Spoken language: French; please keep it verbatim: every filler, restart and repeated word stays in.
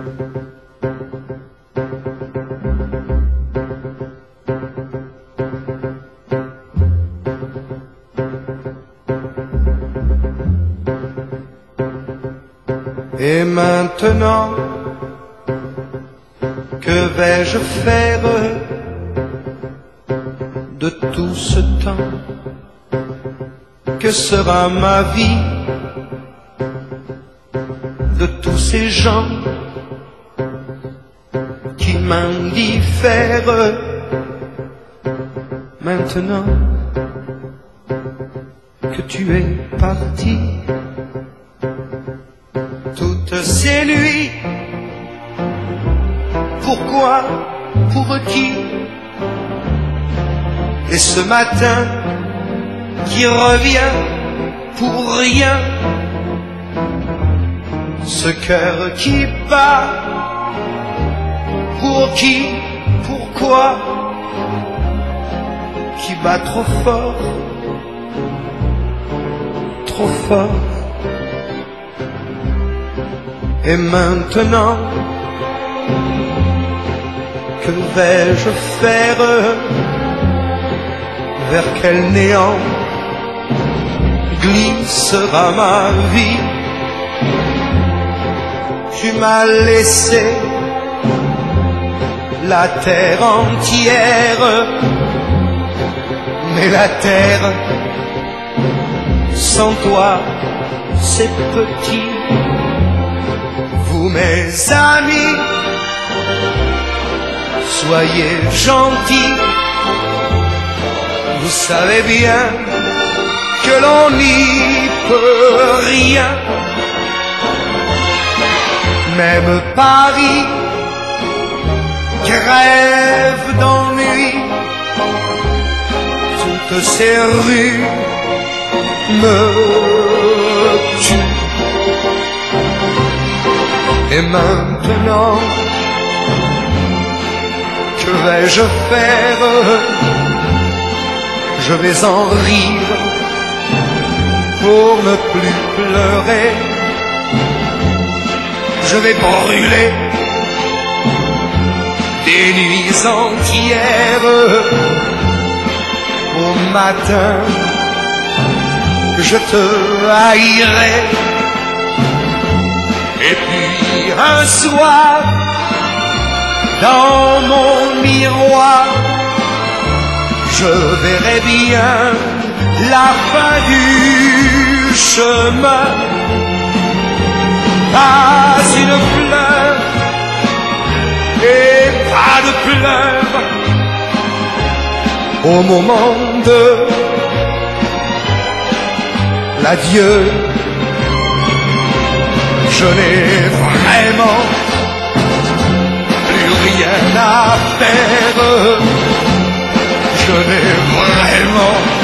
Et maintenant, que vais-je faire de tout ce temps? Que sera ma vie de tous ces gens qui m'indiffèrent? Maintenant que tu es parti, toutes ces nuits, pourquoi, pour qui? Et ce matin qui revient pour rien, ce cœur qui bat, pour qui, pourquoi, qui bat trop fort, trop fort. Et maintenant, que vais-je faire? Vers quel néant glissera ma vie? Tu m'as laissé la terre entière, mais la terre sans toi c'est petit. Vous mes amis, soyez gentils, vous savez bien que l'on n'y peut rien. Même Paris crève d'ennui, toutes ces rues me tuent. Et maintenant, que vais-je faire? Je vais en rire pour ne plus pleurer. Je vais brûler des nuits entières. Au matin, je te haïrai. Et puis un soir, dans mon miroir, je verrai bien la fin du chemin. Pas une fleur et pas de pleurs au moment de l'adieu. Je n'ai vraiment plus rien à faire. Je n'ai vraiment